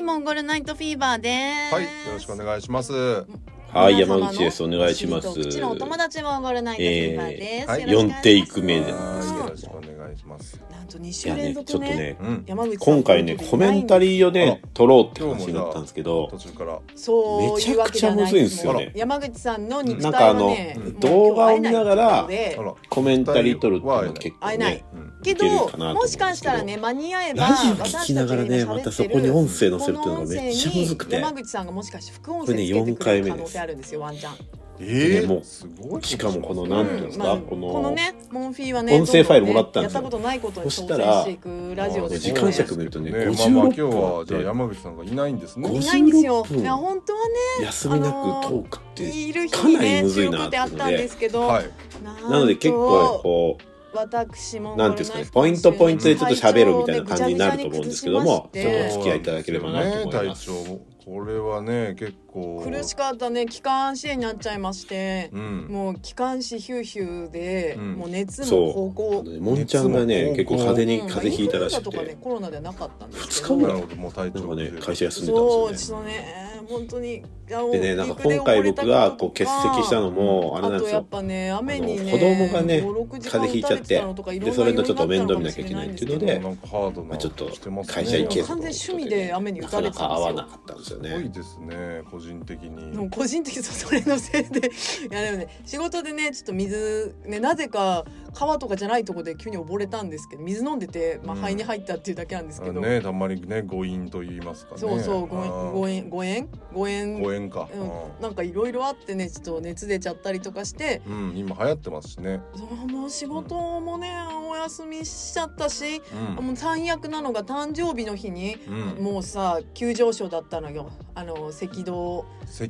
モンゴルナイトフィーバーです。 はい、よろしくお願いします。 はい、山口です。お願いします。 口のお友達モンゴルナイトフィーバーです。 はい、 4テイク目でよろしくお願いします。 なんと2週連続ね、 山口今回ねコメンタリーをね撮ろうって話になったんですけど、 途中からそうめちゃくちゃむずいんですよね。 山口さんの肉なんか体はね、 動画を見ながらコメンタリー撮るっていうのは結構ねけどもしかしたらね間に合えばラジオ聞きながらねまたそこに音声載せるっていうのがめっちゃむずくて、 山口さんがもしかして副音声つけてくれる可能性あるんですよ、ワンチャン。 もうすごいしかもこのなんていうんですか、このねモンフィーはね音声ファイルもらったんですよ。 やったことないことに挑戦していくラジオで、 時間尺見るとね 56分、今日はじゃあ山口さんがいないんですね。 いないんですよ。いや本当はね休みなくトークっているかなりむずいなっていうので、なので結構こう私もなんていうんですかね、ポイントポイントでちょっと喋るみたいな感じになると思うんですけども、ちょっとお付き合いいただければなと思います。 これはね結構苦しかったね。気管支炎になっちゃいまして、もう気管支ヒューヒューで、もう熱の方向、 もんちゃんがね結構風邪ひいたらしくて、 コロナではなかったんですけど、2日ぐらいもう体調ね会社休んでたんですよね。 そうね本当にでね、なんか今回僕がこう欠席したのもあれなんですよ。 あとやっぱね雨にね子供がね風邪ひいちゃって、でそれのちょっと面倒見なきゃいけないっていうので、ちょっと会社行け完全趣味で雨に打たれてたんですよ。 なかなか合わなかったんですよね。 すごいですね、個人的に。 もう個人的にそれのせいでいやでもね仕事でねちょっと水ねなぜか川とかじゃないところで急に溺れたんですけど、水飲んでて肺に入ったっていうだけなんですけど、 ねたまにね誤飲と言いますかね。 そう誤飲か、 なんかいろいろあってねちょっと熱出ちゃったりとかして、 今流行ってますしね。 もう仕事もね、お休みしちゃったし、もう最悪なのが誕生日の日に、もうさ急上昇だったのよ。赤道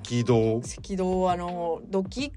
ドキ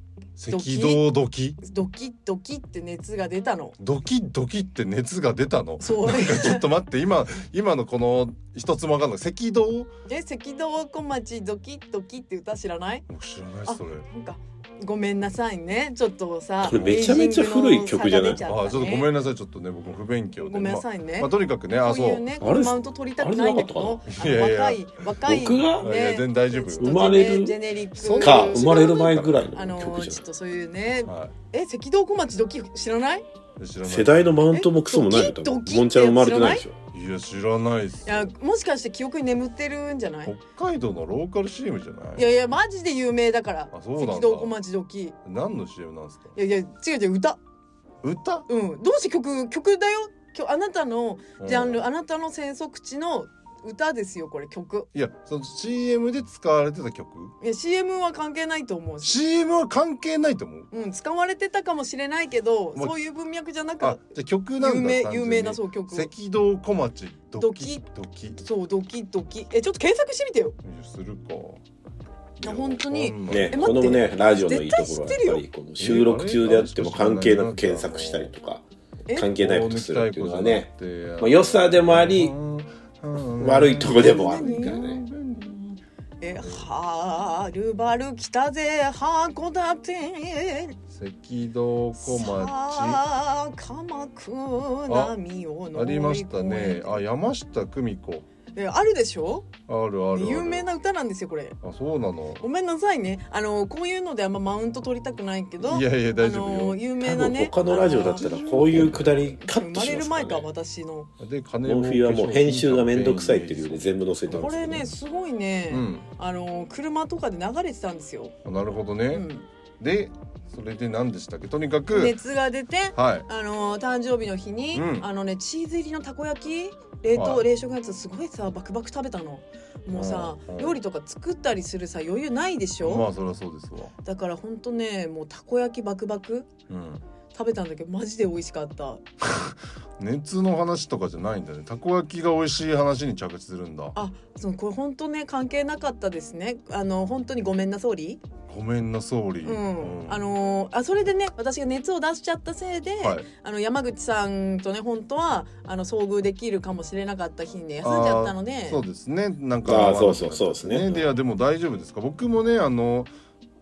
ドキって熱が出たの。 ドキドキって熱が出たの。 そうなんかちょっと待って今のこの一つもわかんない。赤道小町ドキドキって歌知らない？ 知らないそれ。 なんかごめんなさいねちょっとさこれめちゃめちゃ古い曲じゃない？ ちょっとごめんなさい、ちょっとね僕も不勉強で。 ごめんなさいね。 とにかくね、 そういうねこのマウント取りたくないんだけど、若い僕が全然大丈夫。 生まれるジェネリックか生まれる前ぐらいの曲じゃちょっとそういうね、赤道小町ドキ知らない？ 世代のマウントもクソもないよ。もんちゃん生まれてないでしょ。 いや知らないっす。 いやもしかして記憶に眠ってるんじゃない？ 北海道のローカル CM じゃない？ いやマジで有名だから。 そうなんだ。 赤道小町ドキ。 何の CM なんですか？ いや違う歌。どうして曲だよ。あなたのジャンル、あなたの生息地の歌ですよこれ曲。 いやその CM で使われてた曲？ いや CM は関係ないと思う。 CM は関係ないと思う。 使われてたかもしれないけど、そういう文脈じゃなく、 じゃあ曲なんだ。 有名なそう曲。 赤道小町ドキそうドキドキ。ちょっと検索してみてよ。 するか。 本当にね、このねラジオのいいところはやっぱりこの収録中であっても関係なく検索したりとか関係ないことするっていうのはね、良さでもあり悪いとこでもあるからね。 はるばる来たぜ函館赤道小町鎌倉波をありましたね。山下久美子あるでしょ。 ある有名な歌なんですよこれ。 そうなの。 ごめんなさいね。こういうのであんまマウント取りたくないけど、 いや大丈夫よ。 有名なね。 他のラジオだったらこういうくだりカットしますからね。生まれる前か私の。 でモンフィはもう編集がめんどくさいっていう理由で全部載せてます。 これねすごいね。車とかで流れてたんですよ。 なるほどね。でそれで何でしたっけ？とにかく熱が出て、誕生日の日に、チーズ入りのたこ焼き冷食のやつすごいさバクバク食べたの。もうさ料理とか作ったりするさ余裕ないでしょ。 まあそりゃそうですわ。 だからほんとねもうたこ焼きバクバク、食べたんだけどマジで美味しかった。 熱の話とかじゃないんだね。たこ焼きが美味しい話に着地するんだ。 これ本当ね関係なかったですね。本当にごめんな総理。 ごめんな総理。 それでね私が熱を出しちゃったせいで、山口さんとね本当は遭遇できるかもしれなかった日に、ね、休んじゃったので。 そうですね。なんかそうですね。 でも大丈夫ですか？僕もね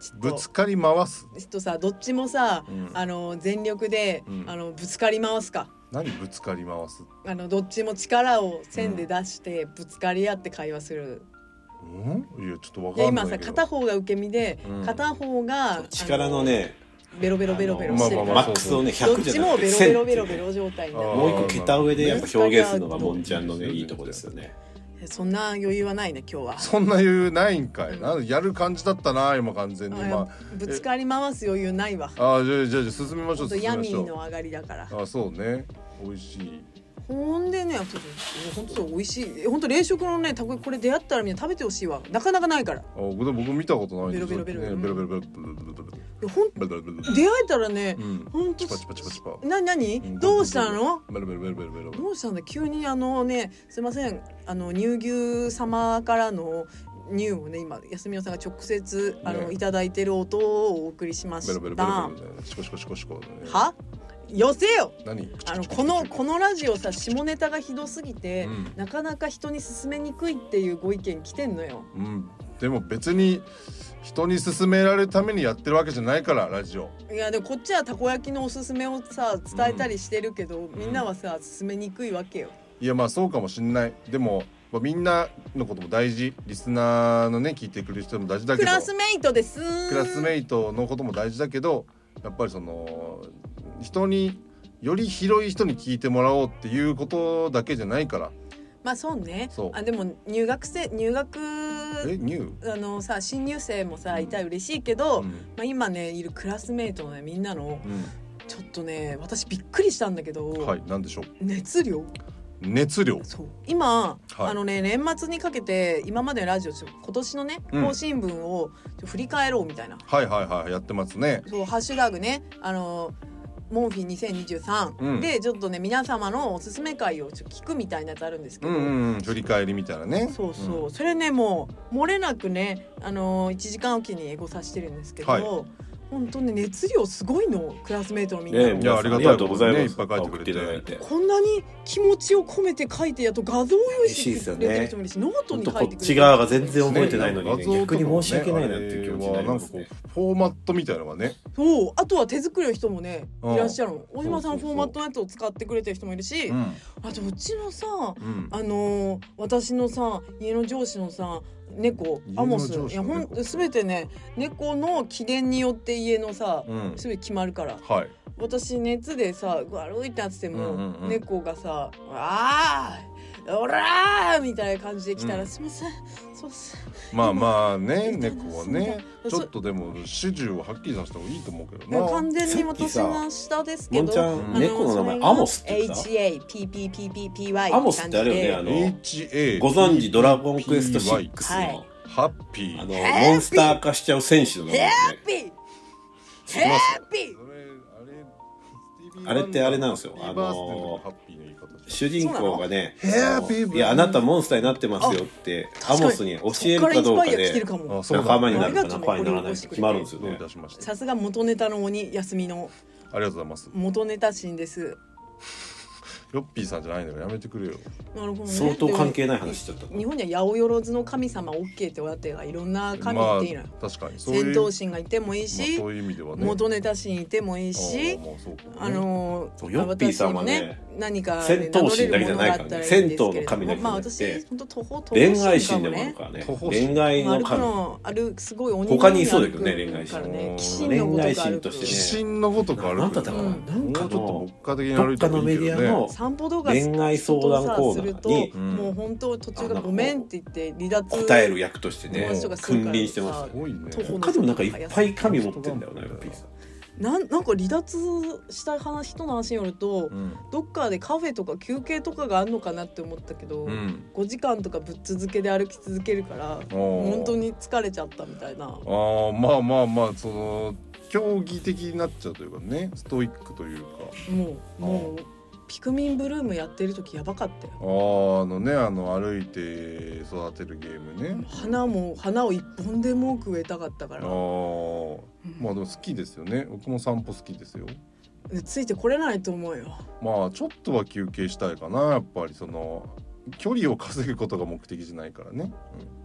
ぶつかり回すさ、どっちもさ、全力で、ぶつかり回すか。 何ぶつかり回す？ どっちも力を線で出してぶつかり合って会話する。 いやちょっとわかんないけど。 今さ片方が受け身で、片方が力のねベロベロベロベロしてるから、 マックスをね100じゃなくてどっちもベロベロベロベロ状態になる。 もう一個桁上でやっぱ表現するのがもんちゃんのねいいとこですよね。 そんな余裕はないね今日は。 そんな余裕ないんかい。やる感じだったな今完全に。 ぶつかり回す余裕ないわ。 じゃあ進みましょう。 ヤミーの上がりだから。 そうね。美味しい。 ほんでね、本当美味しい。本当冷食のね、たここれ出会ったらみんな食べてほしいわ。なかなかないから。 僕見たことないんです。 ベロベロベロベロベロベロ。 出会えたらね、本当。何？どうしたの？ ベロベロベロベロベロ。 どうしたんだ急にね、すいません乳牛様からの乳をね今安美さんが直接いただいてる音をお送りしました。ベロベロベロベロ。シコシコシコシコ。は？寄せよ。 何？ このラジオさ下ネタがひどすぎて、なかなか人に勧めにくいっていうご意見来てんのよ。 でも別に人に勧められるためにやってるわけじゃないからラジオ。 いやでもこっちはたこ焼きのおすすめをさ伝えたりしてるけど、みんなはさ勧めにくいわけよ。 いやそうかもしんない。でもみんなのことも大事、リスナーのね聞いてくれる人も大事だけど、 クラスメイトです。 クラスメイトのことも大事だけど、やっぱり人により広い人に聞いてもらおうっていうことだけじゃないから。 そうね。でも入学さ新入生もさいたら嬉しいけど、今ねいるクラスメイトのねみんなの、ちょっとね私びっくりしたんだけど、 なんでしょう。 熱量。そう今、年末にかけて今までのラジオ今年のね更新分を振り返ろうみたいな、 やってますね。 そうハッシュタグねモンフィ2023、でちょっとね皆様のおすすめ会を聞くみたいなやつあるんですけど、 振り返りみたいなね。 それねもう漏れなくね1時間おきにエゴさしてるんですけど、本当に熱量すごいのクラスメイトのみんな。 いやありがとうございます。いっぱい書いてくれて。 こんなに気持ちを込めて書いてやっと画像を用意してくれてる人もいるし、ノートに書いてくれてる。 こっち側が全然覚えてないのにね、逆に申し訳ないなっていう気持ちになりますね。 フォーマットみたいなのがね。 そうあとは手作りの人もねいらっしゃるの。大島さんフォーマットのやつを使ってくれてる人もいるし、あとうちのさ私のさ家の上司のさ猫アモス、いや全てね猫の機嫌によって家のさ全て決まるから。私熱でさ歩いてっても、猫がさオラーみたいな感じで来たら、すいませんね猫はねちょっとでも主従をはっきりさせた方がいいと思うけどな。 完全に私の下ですけど、 もんちゃん猫の名前アモスって言った HAPPPPY アモスってあれよね HA ご存知ドラゴンクエスト6のハッピーモンスター化しちゃう戦士の名前ですね。知ってます？あれってあれなんですよ。主人公がね、いやあなたモンスターになってますよってアモスに教えるかどうかで仲間になるか仲間にならないって決まるんですよね。 さすが元ネタの鬼休みのありがとうございます。 元ネタ神です。 ヨッピーさんじゃないんだからやめてくれよ。 なるほどね。 相当関係ない話しちゃった。 日本には八百万の神様 OK っておやってがいろんな神っていいのよ。 確かに戦闘神がいてもいいし、 そういう意味ではね、 元ネタ神いてもいいし、 ヨッピーさんはね何か戦闘神だけじゃないからね、銭湯の神だけじゃなくて恋愛神でもあるからね。恋愛の神あるすごい鬼他にいそうだけどね、恋愛神ね。 恋愛神としてね、 鬼神のごとくある。 なんだったかな、なんかのどっかのメディアの散歩動画恋愛相談コーナーにもう本当途中がごめんって言って離脱答える役としてね君臨してます。他でもなんかいっぱい神持ってんだよね、ピーさん。 なんか離脱した人の話によると、どっかでカフェとか休憩とかがあるのかなって思ったけど、5時間とかぶっ続けで歩き続けるから本当に疲れちゃったみたいな。 まあその競技的になっちゃうというかね、ストイックというかもうピクミンブルームやってる時やばかったよ。 歩いて育てるゲームね。 花を一本でも多く植えたかったから。 でも好きですよね。僕も散歩好きですよ。 ついてこれないと思うよ。 ちょっとは休憩したいかな。やっぱりその距離を稼ぐことが目的じゃないからね。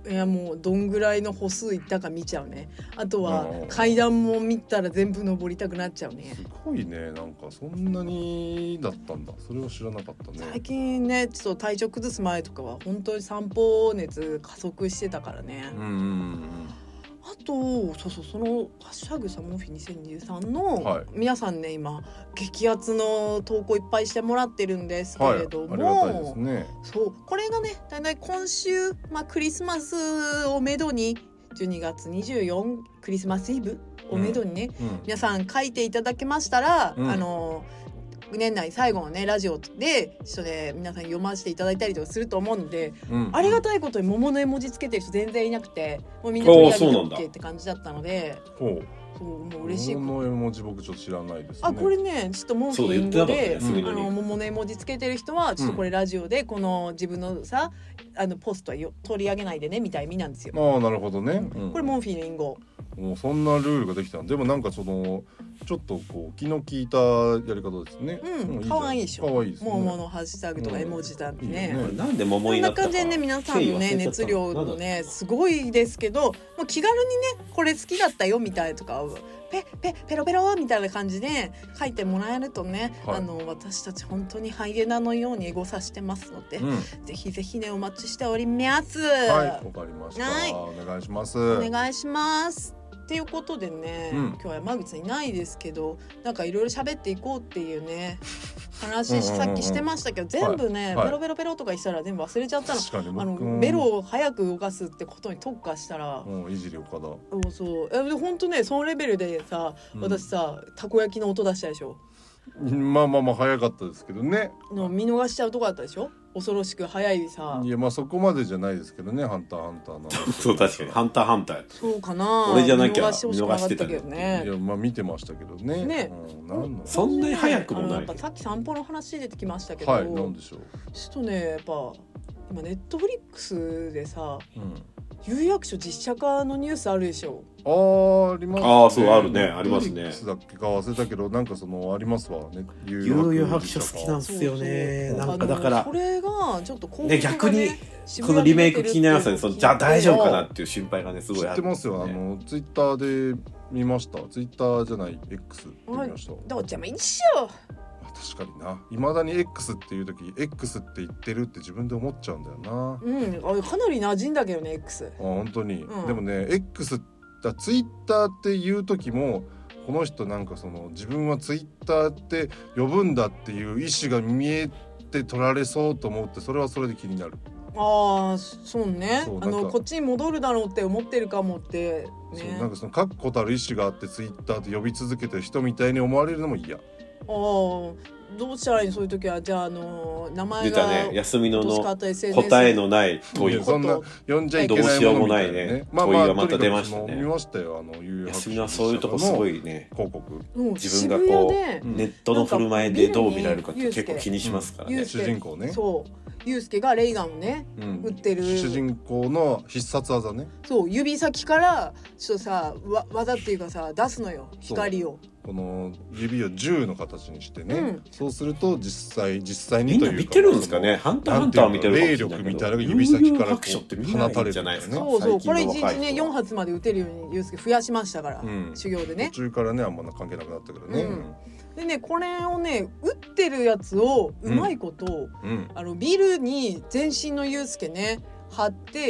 いやもうどんぐらいの歩数いったか見ちゃうね。あとは階段も見たら全部登りたくなっちゃうね。 すごいね、なんかそんなにだったんだ。それは知らなかったね。 最近ねちょっと体調崩す前とかは本当に散歩熱加速してたからね。あとそのハッシュタグサモフィ2023の皆さんね、今激アツの投稿いっぱいしてもらってるんですけれども、 ありがたいですね。 そうこれがねだいたい今週、クリスマスをめどに12月24クリスマスイブをめどにね、皆さん書いていただけましたら、年内最後のねラジオで一緒で皆さん読ませていただいたりとかすると思うので、ありがたいことに桃の絵文字つけてる人全然いなくて、もうみんな取り上げて OK って感じだったので、そうもう嬉しい。 桃の絵文字僕ちょっと知らないですね。 これねちょっとモンキーインドで、桃の絵文字つけてる人はちょっとこれラジオでこの自分のさポストは取り上げないでねみたいな意味なんですよ。 なるほどね。 これモンフィーの隠語。 もうそんなルールができたの。でもなんかちょっとこう気の利いたやり方ですね。 可愛いでしょ。 可愛いですね。 桃のハッシュタグとか絵文字だってね。 なんで桃になったか。 そんな感じでね皆さんのね熱量のねすごいですけど、もう気軽にねこれ好きだったよみたいなとかペロペロみたいな感じで書いてもらえるとね、私たち本当にハイエナのようにエゴサしてますので、ぜひぜひねお待ちしております。 はい、わかりました。お願いします。 お願いします。っていうことでね、今日は山口さんいないですけど、なんかいろいろ喋っていこうっていうね話さっきしてましたけど、全部ね、ベロベロベロとかしたら全部忘れちゃったの。ベロを早く動かすってことに特化したら、 いじり岡田。 そう本当ねそのレベルでさ、私さたこ焼きの音出したでしょ。 まあ早かったですけどね。 見逃しちゃうとこだったでしょ。恐ろしく早いさ。 いやそこまでじゃないですけどね。ハンターハンターなんそう確かにハンターハンター。 そうかな。 俺じゃなきゃ見逃してたけどね。 いや見てましたけどね。 ね、 そんなに早くもない。 やっぱさっき散歩の話出てきましたけど、 なんでしょう。 ちょっとねやっぱ今ネットフリックスでさ、有役所実写化のニュースあるでしょ。 ありますね。 そうあるね、ありますね。 だっけか忘れたけどなんかありますわね。 有白書好きなんですよね。なんかだからそれがちょっとね逆にこのリメイク気になりますね。じゃあ大丈夫かなっていう心配がねすごいある。 知ってますよ。ツイッターで見ました。ツイッターじゃない X って見ました。 どっちも一緒。 確かにな。未だに X っていう時 X って言ってるって自分で思っちゃうんだよな。 かなり馴染んだけどね X。 本当に。でもね X ツイッターっていう時もこの人なんか自分はツイッターって呼ぶんだっていう意思が見えて取られそうと思って、それはそれで気になる。 そうね。こっちに戻るだろうって思ってるかもってね。 なんか確固たる意思があってツイッターって呼び続けてる人みたいに思われるのも嫌。 どうしたらいいのそういう時は。じゃあ名前が出たね。休みの答えのない問い。 そんな呼んじゃいけないどうしようもないね。問いがまた出ましたね。 見ましたよ。 休みはそういうとこすごいね。 広告。 自分がこうネットの振る舞いでどう見られるかって結構気にしますからね。 主人公ね。 そうユウスケがレイガンをね撃ってる主人公の必殺技ね。 そう指先からちょっとさ技っていうかさ出すのよ、光を。 この指を銃の形にしてね、そうすると実際にというかみんな見てるんですかね。ハンターハンター見てるかもしれないけど霊力みたいなのが指先からこう放たれるじゃないですか。 そうこれ1日ね4発まで撃てるようにユウスケ増やしましたから、修行でね。 途中からねあんま関係なくなったけどね。 でねこれをね撃ってるやつをうまいこと、ビルに全身のユウスケね貼って、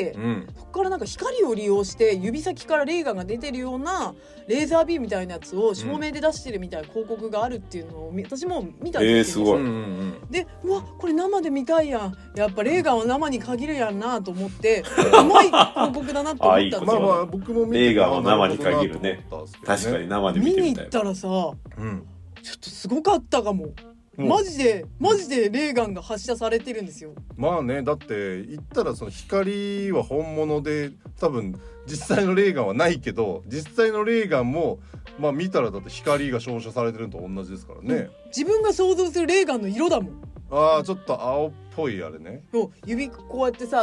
そこからなんか光を利用して指先からレーガンが出てるようなレーザービームみたいなやつを照明で出してるみたいな広告があるっていうのを私も見たんですよ。 すごい。でこれ生で見たいやん、やっぱレーガンは生に限るやんなと思ってうまい広告だなと思ったんですよ。 僕も見てレーガンは生に限るね。確かに生で見てみたい。 見に行ったらさ、ちょっとすごかったかも。マジでレーガンが発射されてるんですよ。 だって言ったら光は本物で多分実際のレーガンはないけど、実際のレーガンも見たらだって光が照射されてるのと同じですからね。 自分が想像するレーガンの色だもん。 ちょっと青っぽいあれね。 指こうやってさ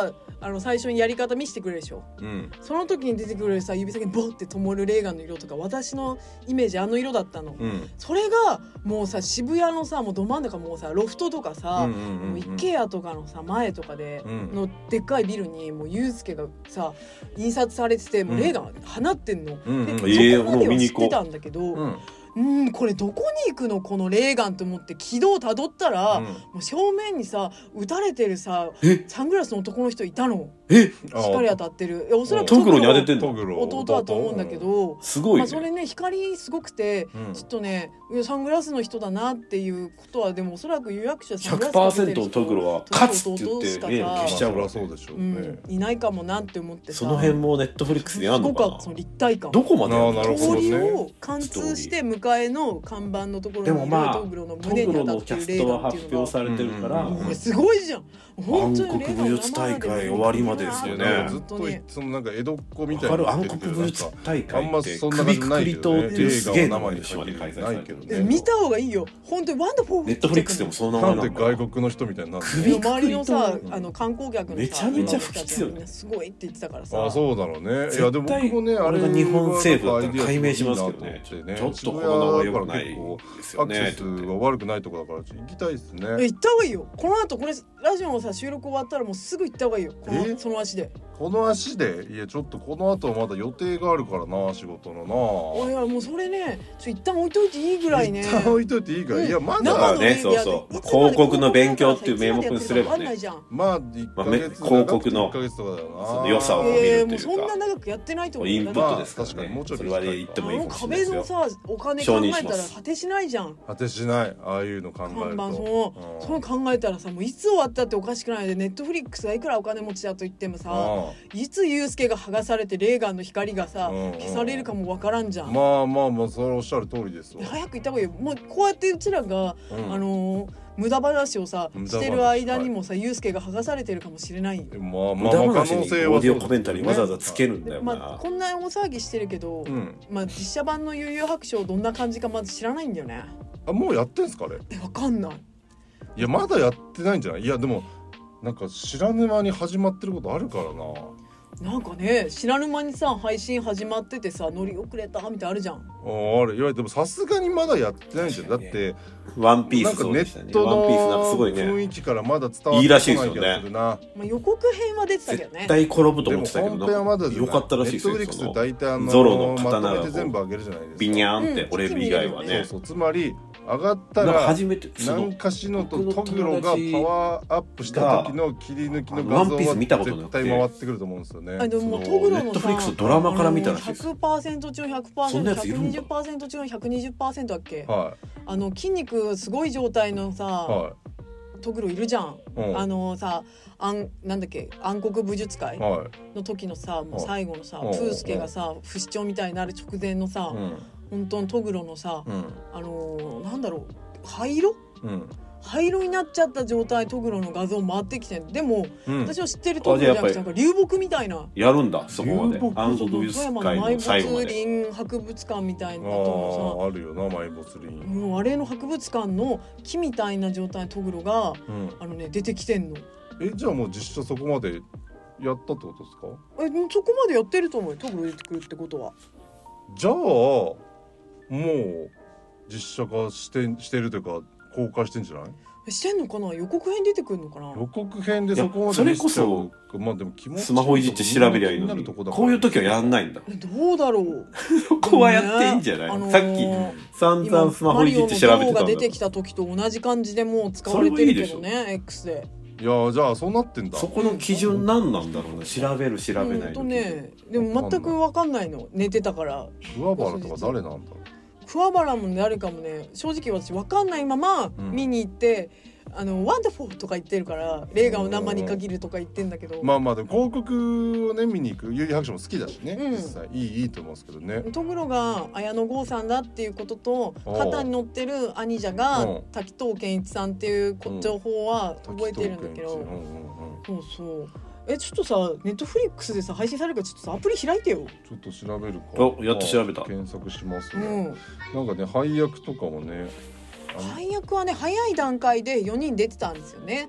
最初にやり方見せてくれるでしょ、その時に出てくるさ指先にボッて灯るレーガンの色とか私のイメージ色だったの、それがもうさ渋谷のさもうど真ん中もうさロフトとかさ、もうイケアとかのさ前とかでのでっかいビルにもうユースケがさ印刷されててもうレーガン放ってんの、でそこまでは知ってたんだけど、これどこに行くのこのレーガンと思って軌道をたどったら、もう正面にさ撃たれてるさサングラスの男の人いたの。光当たってる。おそらくトグロに当ててんの弟だと思うんだけど、 すごいね。 それね光すごくて、ちょっとねサングラスの人だなっていうことはでもおそらく有役者サングラスかけてる人 100% のトグロは勝つって言って消しちゃうからそうでしょうね。 いないかもなって思ってさ。 その辺もネットフリックスでやるのかな。 その立体感。 どこまでやるの？通りを貫通して向かいの看板のところにトグロの胸に当たってるレーガンっていうのが発表されてるから、 すごいじゃん。 本当に暗黒武術大会終わりまでですよね。 ずっとそのなんか江戸っ子みたいな暗黒武術大会あんまそんな感じないけどね。 っていうすげえ名前で島で開催されてるんで見た方がいいよ。本当にワンダフォー。 ネットフリックスでもその名前なんで外国の人みたいになって周りのさ観光客のさめちゃめちゃ不吉よね。 すごいって言ってたからさ。 あそうだろうね。いやでも僕もねあれが日本政府だったら解明しますけどね。ちょっとこの名は良くないですよね。 アクセスが悪くないところだから行きたいですね。 行った方がいいよ。この後これラジオのさ収録終わったらもうすぐ行った方がいいよ。その足で。 この足でいやちょっとこの後まだ予定があるからな仕事のな。 いやもうそれね一旦置いといていいぐらいね。 一旦置いといていいから、いやまだねそうそう広告の勉強っていう名目にすればね。 まあ1ヶ月広告の良さを見るっていうか。 もうそんな長くやってないと思う。 インプットですからね。 確かにもうちょっとそれは言ってもいいかもしれないですよ。 壁のさお金考えたら果てしないじゃん。 果てしないああいうの考えると。 その考えたらさもういつ終わったっておかしくないでネットフリックスがいくらお金持ちだと言ってもさいつユースケが剥がされてレーガンの光がさ消されるかもわからんじゃん。 まあそれおっしゃる通りですわ。 早く行った方がいいよ。もうこうやってうちらが無駄話をさしてる間にもさユースケが剥がされてるかもしれないよ。 無駄話にオーディオコメンタリーわざわざつけるんだよな。 こんな大騒ぎしてるけど実写版の悠々白書どんな感じかまず知らないんだよね。 もうやってんすかあれ。 わかんない。 いやまだやってないんじゃない。いやでもなんか知らぬ間に始まってることあるからな。 なんかね知らぬ間にさ配信始まっててさ乗り遅れたみたいなあるじゃん。 あれいやでもさすがにまだやってないんじゃん。だってワンピースなんかネットの雰囲気からまだ伝わってこない気がするな。 予告編は出てたけどね。 絶対転ぶと思ってたけど本編はまだよかったらしいですよ。 ネットフリックス大体ゾロの刀がまとめて全部上げるじゃないですか。 ビニャーンって折れる以外はね。 そうつまり上がったら何かしのとトグロがパワーアップした時の切り抜きの画像は絶対回ってくると思うんですよね。 でもトグロのさ Netflix ドラマから見たらしいです。 100% 中 100%120% 中 120% だっけ。筋肉すごい状態のさトグロいるじゃん。さなんだっけ暗黒武術会の時のさもう最後のさプースケがさ不死鳥みたいになる直前のさ本当のトグロのさなんだろう灰色灰色になっちゃった状態トグロの画像回ってきてでも私は知ってるトグロじゃなくてなんか流木みたいなやるんだそこまで暗黒武術会の最後まで埋没林博物館みたいなとさあるよな埋没林もうあれの博物館の木みたいな状態のトグロが出てきてんの。 じゃあもう実写そこまでやったってことですか。 そこまでやってると思うよトグロ出てくるってことは。 じゃあもう実写化してるというか公開してんじゃない。 してんのかな。予告編出てくるのかな。 予告編でそこまでそれこそまあでもスマホいじって調べりゃいいのにこういう時はやんないんだ。 どうだろうそこはやっていいんじゃない、さっき散々スマホいじって調べてたんだ。マリオの像が出てきた時と同じ感じでもう使われてるけどね X で。 いやじゃあそうなってんだ。 そこの基準何なんだろうね。調べる調べないのね。でも全く分かんないの寝てたから。 桑原とか誰なんだろう。 桑原も誰かもね正直私分かんないまま見に行って、ワンダフォーとか言ってるからレーガンを生に限るとか言ってんだけどまあでも広告をね見に行く悠々白書も好きだしね、実際いいと思うんですけどね。 トグロが綾野剛さんだっていうことと肩に乗ってる兄者が滝藤賢一さんっていう情報は覚えてるんだけどそうちょっとさネットフリックスでさ配信されるからちょっとさアプリ開いてよ。 ちょっと調べるか。 やっと調べた。 検索しますね、なんかね配役とかもね配役はね早い段階で4人出てたんですよね。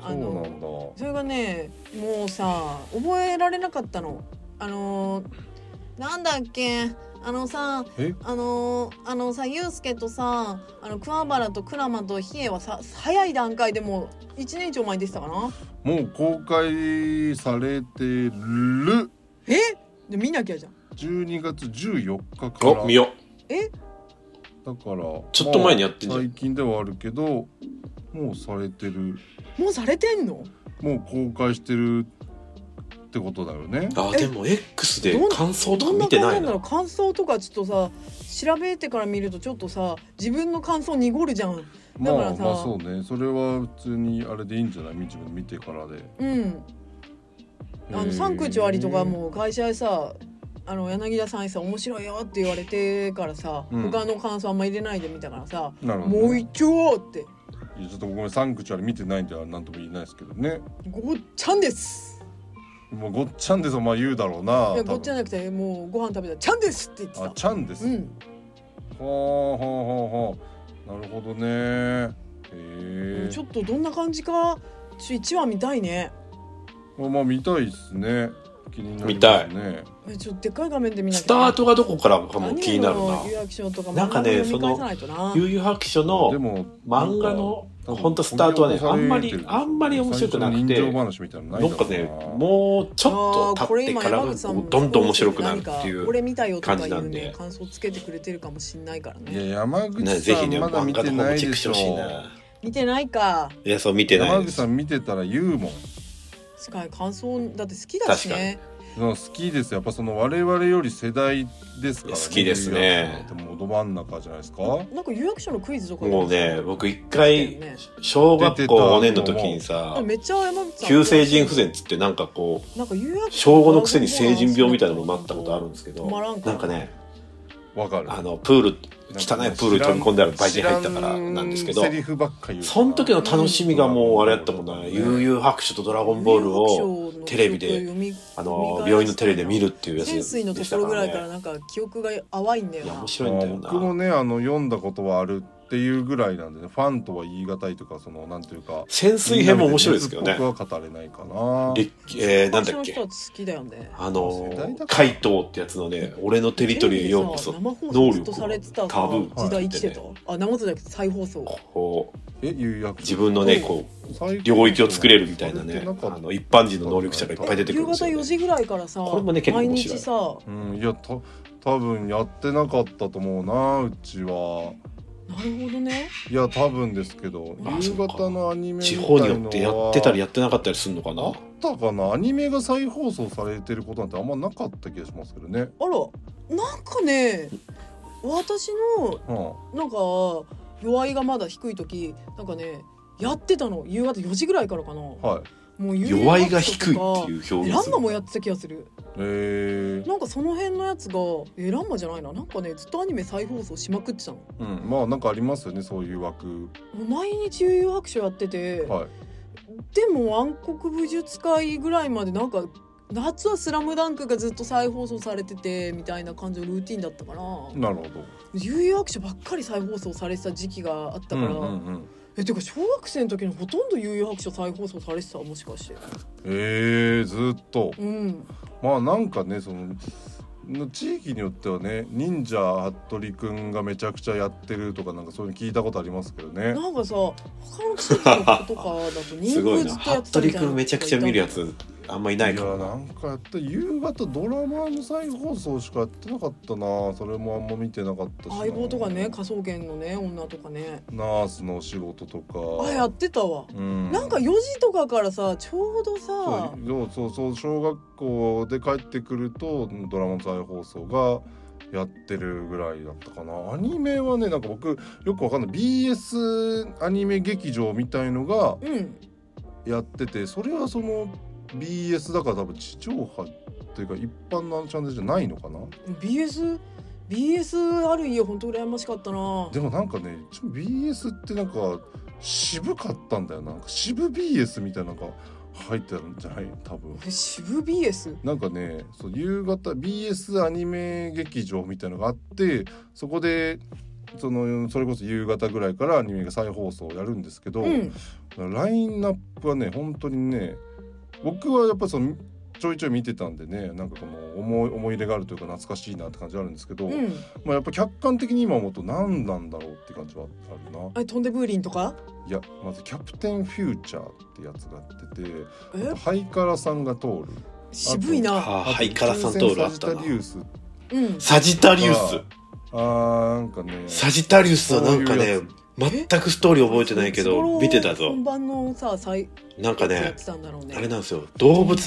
そうなんだ。 それがねもうさ覚えられなかったの。なんだっけさユウスケとさ桑原とクラマとヒエはさ早い段階でもう1年以上前でしたかな。 もう公開されてる。 で見なきゃじゃん。 12月14日から。 見よ。 だからちょっと前にやってんじゃん。 最近ではあるけどもうされてる。 もうされてんの？ もう公開してるってことだよね。 でも X で感想とか見てないな。 感想とかちょっとさ調べてから見るとちょっとさ自分の感想濁るじゃん。だからさ、 まあそうね。それは普通にあれでいいんじゃない？自分見てからで。 3口割りとかもう会社でさ柳田さんにさ面白いよって言われてからさ、他の感想あんま入れないで見たからさ、もう一丁って。 いやちょっとごめん3口割り見てないんでなんとも言えないですけどね。 ごっちゃんです。 もうごっちゃんですまあ言うだろうな。 いやごっちゃんじゃなくてもうご飯食べたらちゃんですって言ってた。 ちゃんです。はあなるほどね。 ちょっとどんな感じか1話見たいね。 まあ見たいですね。気になりますね。 見たい。ちょっとでっかい画面で見なきゃ。 スタートがどこからかも気になるな。なんかねその悠々白書の漫画の本当スタートはねあんまり面白くなくて、なんかねもうちょっと経ってからどんどん面白くなるっていう感じなんで、 感想つけてくれてるかもしんないからね。 いや山口さんまだ見てないでしょ。 見てないか。 いやそう見てない。 山口さん見てたら言うもん。 感想だって好きだしね。 好きです。やっぱその我々より世代ですからね。 好きですね。 でもど真ん中じゃないですか。 なんか有楽町のクイズとかもうね僕一回小学校5年の時にさ急性腎不全っつってなんかこう小5のくせに成人病みたいなのもあったことあるんですけど、なんかねわかる。 プール汚いプールに飛び込んであるバイトに入ったからなんですけど、その時の楽しみがもうあれやったもんな。悠々白書とドラゴンボールをテレビで病院のテレビで見るっていうやつでしたからね。潜水のところぐらいからなんか記憶が淡いんだよな。面白いんだよな。僕もね読んだことはあるっていうぐらいなんでね、ファンとは言い難いとかそのなんていうか潜水編も面白いですけどね。 僕は語れないかな。 なんだっけ。 好きだよね。 怪盗ってやつのね、俺のテリトリーへようこそ。 能力されてたタブー時代生きてた。生放送じゃなくて再放送。 自分のねこう領域を作れるみたいなね、一般人の能力者がいっぱい出てくるんですよね。 夕方4時ぐらいからさ、 これもね結構面白い。 毎日さ、 いや多分やってなかったと思うなうちは。 なるほどね。 いや多分ですけど夕方のアニメ地方によってやってたりやってなかったりするのかな。 あったかな。アニメが再放送されてることなんてあんまなかった気がしますけどね。 あらなんかね私のなんか弱いがまだ低い時なんかねやってたの。夕方4時ぐらいからかな。 もう弱いが低いっていう表現。 ランマもやってた気がする。なんかその辺のやつがランマじゃないな、なんかねずっとアニメ再放送しまくってたの。 まあなんかありますよねそういう枠。 毎日悠々白書やってて、でも暗黒武術会ぐらいまでなんか夏はスラムダンクがずっと再放送されててみたいな感じのルーティンだったから。 なるほど。 悠々白書ばっかり再放送されてた時期があったから、てか小学生の時にほとんど悠々白書再放送されてたもしかして。 ずっと。まあなんかねその地域によってはね忍者服部くんがめちゃくちゃやってるとかなんかそういうの聞いたことありますけどね。 なんかさ他の地域の子とかだと人数ずっとやってたみたいな。 服部くんめちゃくちゃ見るやつあんまいないかも。 いやなんかやった夕方ドラマの再放送しかやってなかったな。それもあんま見てなかったしな。 相棒とかね科捜研のね女とかねナースの仕事とかやってたわ。なんか4時とかからさちょうどさそう小学校で帰ってくるとドラマの再放送がやってるぐらいだったかな。アニメはねなんか僕よくわかんない BS アニメ劇場みたいのがやってて、それはそのBS だから多分地上波っていうか一般のチャンネルじゃないのかな。 BS ある家ほんと羨ましかったな。 でもなんかねBS ってなんか渋かったんだよな。なんか渋 BS みたいなのが入ってるんじゃない多分。 渋 BS なんかね夕方 BS アニメ劇場みたいなのがあってそこでそれこそ夕方ぐらいからアニメが再放送をやるんですけど、ラインナップはね本当にね、僕はやっぱりちょいちょい見てたんでね、なんかこの思い入れがあるというか懐かしいなって感じあるんですけど、まあ、やっぱ客観的に今思うと何なんだろうって感じはあるな。 トンデブーリンとか？ いや、まずキャプテンフューチャーってやつがやってて、ハイカラさんが通る、 渋いな。 ハイカラさん通るあったな。 サジタリウス、 なんかね、 サジタリウスはなんかね全くストーリー覚えてないけど見てたぞ。 本番のさ、 なんかねあれなんですよ、動物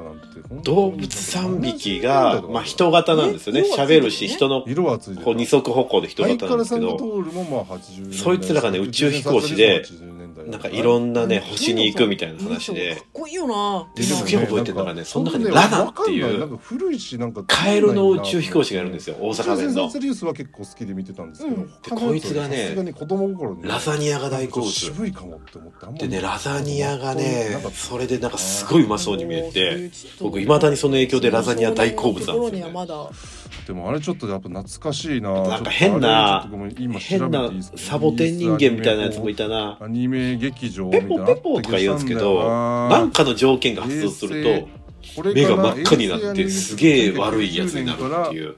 3匹が、まあ、人型なんですよね。喋るし人の二足歩行で人型なんですけど、そいつらがね宇宙飛行士でなんかいろんなね星に行くみたいな話で、 かっこいいよな。 すげえ覚えてるのがね、その中にラナっていうカエルの宇宙飛行士がいるんですよ、大阪弁の。 センリウスは結構好きで見てたんですけど、 でこいつがねラザニアが大好物でね、ラザニアがねそれでなんかすごいうまそうに見えて、僕いまだにその影響でラザニア大好物なんですよね。 でもあれちょっとやっぱ懐かしいな。 なんか変なサボテン人間みたいなやつもいたな。 アニメ劇場みたいなペポペポとか言うんですけど、なんかの条件が発動すると目が真っ赤になってすげえ悪いやつになるっていう。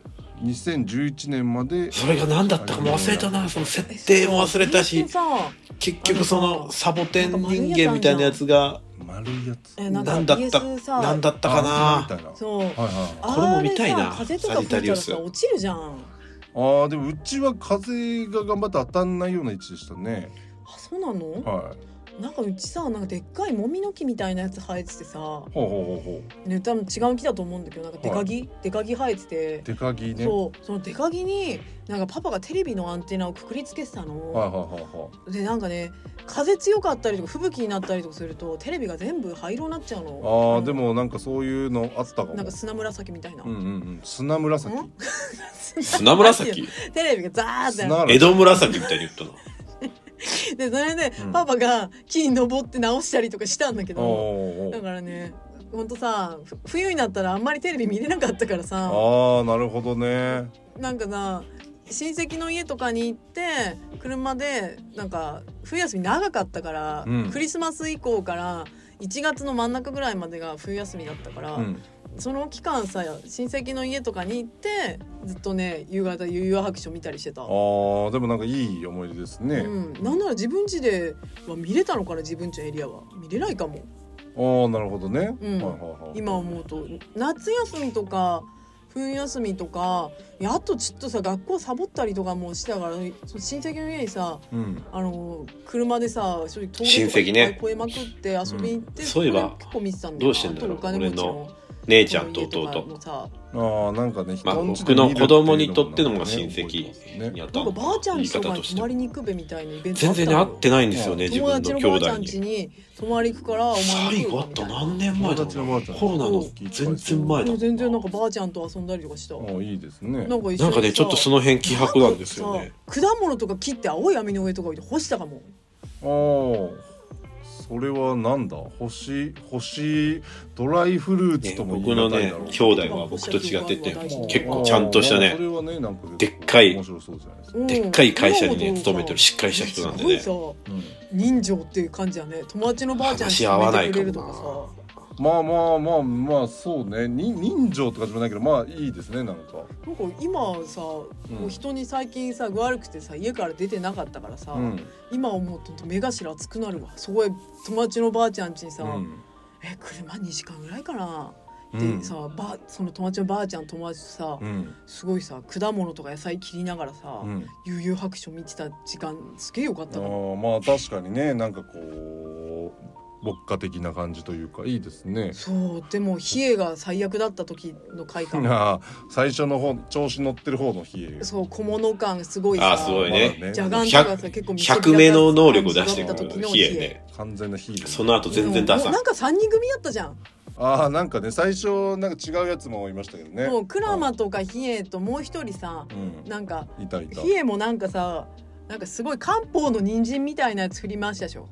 2011年までそれが何だったかも忘れたな。その設定も忘れたし、結局そのサボテン人間みたいなやつが丸いやつ何だったかな。 そう、 これも見たいな。 風とか吹いたらさ落ちるじゃん。 でもうちは風が頑張って当たんないような位置でしたね。 そうなの？ はい。 なんかうちさ、なんかでっかいもみの木みたいなやつ生えててさ、ね、多分違う木だと思うんだけど、なんかデカギ生えてて、 デカギね。 そう、そのデカギになんかパパがテレビのアンテナをくくりつけてたの。でなんかね、風強かったりとか吹雪になったりとかするとテレビが全部灰色になっちゃうの。 でもなんかそういうのあったかも。 なんか砂紫みたいな。 砂紫。 砂紫。 テレビがザーって江戸紫みたいに言ったの。 でそれでパパが木に登って直したりとかしたんだけど、だからね、ほんとさ、冬になったらあんまりテレビ見れなかったからさ。 なるほどね。 なんかさ、親戚の家とかに行って車で、なんか冬休み長かったから、クリスマス以降から1月の真ん中ぐらいまでが冬休みだったから、その期間さ、親戚の家とかに行ってずっとね、夕方悠々白書見たりしてた。でもなんかいい思い出ですね。 なんなら自分家では見れたのかな。自分家エリアは見れないかも。 なるほどね。 今思うと夏休みとか冬休みとか、あとちょっとさ、学校サボったりとかもしてたから、親戚の家にさ、車でさ、 親戚ね、 越えまくって遊びに行って、 そういえば結構見てたんだよ。 どうしてんだろう、俺の姉ちゃんと弟。 なんかね、 僕の子供にとってのも親戚にあった。 なんかばあちゃんちとかに泊まりに行くべみたいなイベント全然会ってないんですよね、自分の兄弟に。 友達のばあちゃんちに泊まり行くから、お前最後会った何年前だろう。コロナの全然前だ。 全然なんかばあちゃんと遊んだりとかした。 いいですね。 なんかね、ちょっとその辺気迫なんですよね。 果物とか切って青い網の上とか置いて干したかも。 それはなんだ、星ドライフルーツとも言い難いだろう。僕のね兄弟は僕と違ってて、結構ちゃんとしたね、でっかい会社にね勤めてるしっかりした人なんでね。 人情っていう感じやね。友達のばあちゃんに決めてくれるとかさ。 まあそうね、人情って感じもないけど、まあいいですね。なんか今さ、人に最近さ、具悪くてさ、家から出てなかったからさ、今思うと目頭熱くなるわ。そこへ友達のばあちゃん家にさ、車2時間ぐらいかなでさ、その友達のばあちゃん友達とさ、すごいさ、果物とか野菜切りながらさ、悠々白書見てた時間すげえよかったな。 まあ確かにね、なんかこう牧歌的な感じというか、いいですね。 そう、でも冷えが最悪だった時の回かも。 最初の方、調子乗ってる方の冷え。 そう、小物感すごいさ。 すごいね。 ジャガンとかさ、結構 100目の能力を出してくる冷えね。 完全な冷え。 その後全然出さん。 なんか3人組やったじゃん。 なんかね、最初なんか違うやつもいましたけどね。 もうクラマとかヒエともう一人さ、なんかヒエもなんかさ、なんかすごい漢方の人参みたいなやつ振り回したでしょ。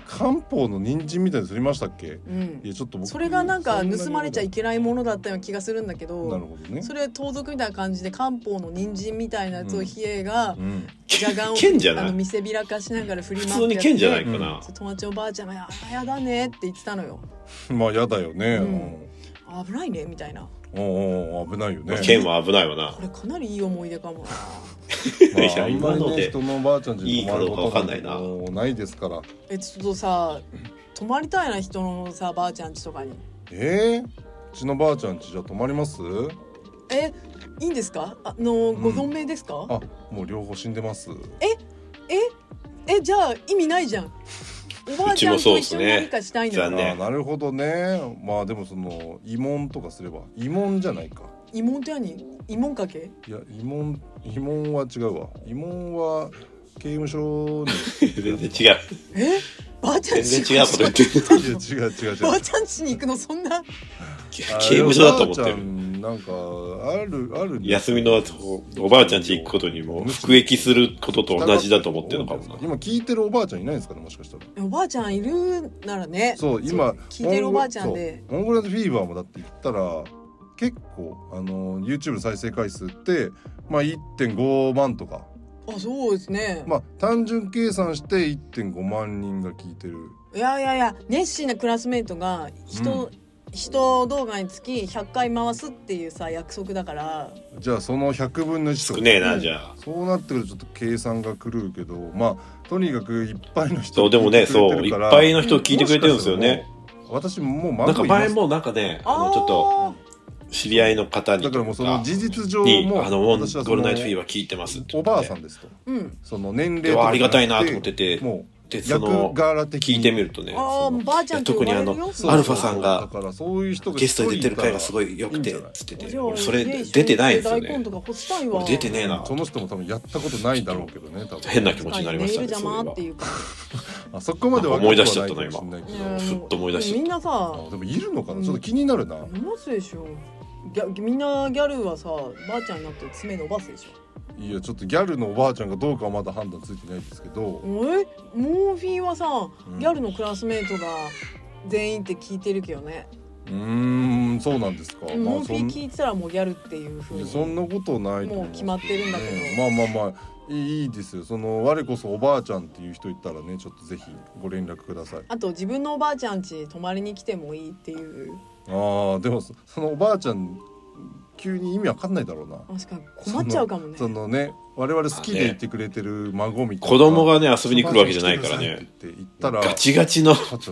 漢方の人参みたいにすりましたっけ？ いやちょっと僕それがなんか盗まれちゃいけないものだったような気がするんだけど、なるほどね、それ盗賊みたいな感じで漢方の人参みたいなやつを比叡がじゃがを見せびらかしながら振り回って普通に剣じゃないかな。友達おばあちゃんがやだねって言ってたのよ。 まあやだよね、 危ないねみたいな。 危ないよね。 剣は危ないわな。 これかなりいい思い出かもな。 いや今ので人のおばあちゃんちに泊まることもないですから。 ちょっとさ泊まりたいな、人のさばあちゃんちとかに。 うちのばあちゃんちじゃ泊まります？ いいんですか？ご存命ですか？ もう両方死んでます。 じゃあ意味ないじゃん。おばあちゃんと一緒に何かしたいの。 なるほどね。まあでもその慰問とかすれば。慰問じゃないか。 慰問って何？慰問かけ？ いや慰問は違うわ。慰問は刑務所に全然違う。 ばあちゃんち全然違うこと言ってる。 いや違う。 ばあちゃんちに行くのそんな。 刑務所だと思ってる。 なんかある休みの後おばあちゃん家行くことにも服役することと同じだと思ってるのかもな。 今聞いてるおばあちゃんいないんですかね、もしかしたら。 おばあちゃんいるならね。 そう今聞いてるおばあちゃんでモンゴルフィーバーもだって言ったら結構YouTube 再生回数ってまあ 1.5 万とか。 そうですね。 まあ単純計算して 1.5 万人が聞いてる。 いや熱心なクラスメートが人動画につき100回回すっていうさ約束だから。じゃあその100分の1とか少ねえな。じゃあそうなってくるとちょっと計算が狂うけど、まあとにかくいっぱいの人そうでもね、そういっぱいの人聞いてくれてるんですよね。 私もうなんか前もなんかねちょっと知り合いの方にだからもうその事実上も私はゴールナイトフィーバー聞いてますっておばあさんですと、その年齢とかありがたいなと思ってて、 もうでその聞いてみるとね、特にアルファさんがゲストで出てる回がすごい良くてつってて、俺それ出てないんですよね。俺出てねえな。 その人も多分やったことないだろうけどね、多分変な気持ちになりましたね。それはそこまで思い出しちゃったな今。ふっと思い出して。 みんなさでもいるのかな、ちょっと気になるな。 いますでしょ。みんなギャルはさばあちゃんになって爪伸ばすでしょ。 いやちょっとギャルのおばあちゃんがどうかはまだ判断ついてないですけど、 モーフィーはさ、ギャルのクラスメートが全員って聞いてるけどね。 そうなんですか。 モーフィー聞いてたらもうギャルっていう風にそんなことないもう決まってるんだけど、まあいいですよ。その我こそおばあちゃんっていう人いたらね、ちょっとぜひご連絡ください。 あと自分のおばあちゃん家泊まりに来てもいいっていう。 でもそのおばあちゃん急に意味わかんないだろうな。 確かに困っちゃうかもね。 そのね、我々好きでいてくれてる孫みたいな、 子供がね遊びに来るわけじゃないからね。 って言ったらガチガチの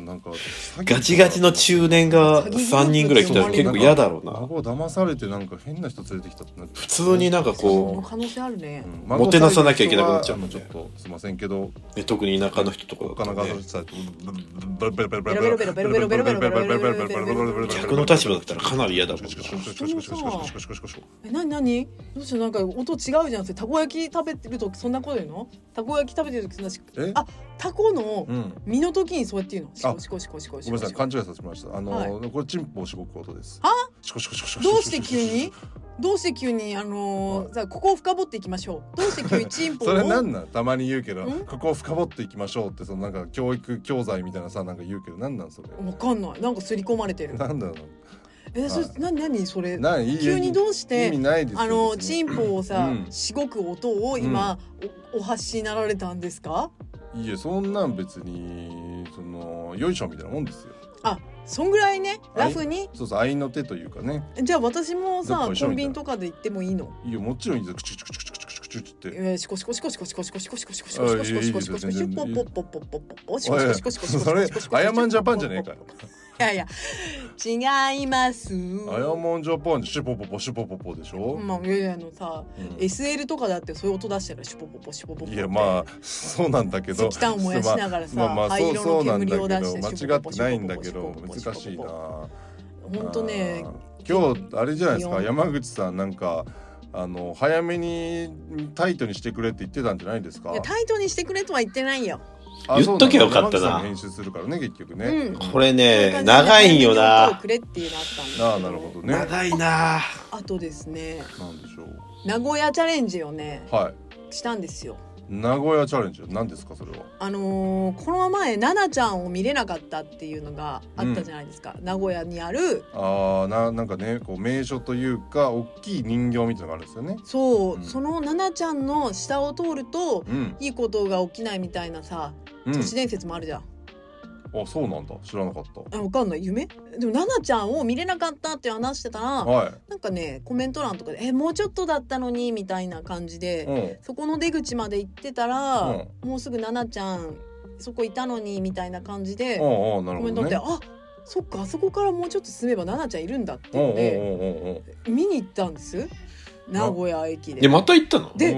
中年が3人ぐらい来たら結構嫌だろうな。 孫騙されてなんか変な人連れてきたってなって、 普通になんかこう可能性あるね。 もてなさなきゃいけなくなっちゃうのちょっとすいませんけど、 特に田舎の人とかだとね、逆の立場だったらかなり嫌だもんな。 何どうしてなんか音違うじゃん。たこ焼き食べてるとそんなこと言うの？たこ焼き食べてるときタコの身の時にそうやって言うの。シコシコごめんなさい、勘違いさせました。これチンポをしごく音です。 どうして急にじゃあここを深掘っていきましょう。どうして急にチンポをそれなんなん？たまに言うけどここを深掘っていきましょうって、そのなんか教材みたいなさ、なんか言うけどなんなんそれ。 わかんない。なんか刷り込まれてる。 なんだろう。 何それ急にどうしてチンポをさしごく音を今お発しになられたんですか？ いやそんなん別によいしょみたいなもんですよ。 そんぐらいね、ラフに。 そう愛の手というかね。 じゃあ私もさコンビニとかで行ってもいいの？ いやもちろんいいです。クチュクチュクチュクチュクチュってシコシコシコシコシコシコシコシコシコシコシコシコシコシコシコシコポッポッポッポッポッポッポシコシコシコシコシコシコシコシコアヤマンジャパンじゃねえかよ。 いや違います。 アヤマンジャパンでシュポポポシュポポポでしょ。 SL とかだってそういう音出したらシュポポポシュポポポ。いやまあそうなんだけど、 石炭を燃やしながらさ灰色の煙を出して間違ってないんだけど難しいな。 ほんとね、 今日あれじゃないですか、山口さんなんか早めにタイトにしてくれって言ってたんじゃないですか。 いやタイトにしてくれとは言ってないよ。 言っときゃよかったな。 編集するからね結局ね。 これね長いんよな。 なるほどね。 長いな。 あとですね。 なんでしょう。 名古屋チャレンジをねしたんですよ。 名古屋チャレンジは何ですかそれは。 この前ナナちゃんを見れなかったっていうのがあったじゃないですか、名古屋にあるなんかねこう名所というか大きい人形みたいなのがあるんですよね。 そう、そのナナちゃんの下を通ると、いいことが起きないみたいなさ、都市伝説もあるじゃん。 あ、そうなんだ、知らなかった。 わかんない、夢でもナナちゃんを見れなかったって話してたら、なんかねコメント欄とかでもうちょっとだったのにみたいな感じで、そこの出口まで行ってたら、もうすぐナナちゃんそこいたのにみたいな感じでコメントって、そっか、あそこからもうちょっと進めばナナちゃんいるんだって言って見に行ったんです、名古屋駅で。 また行ったの？ で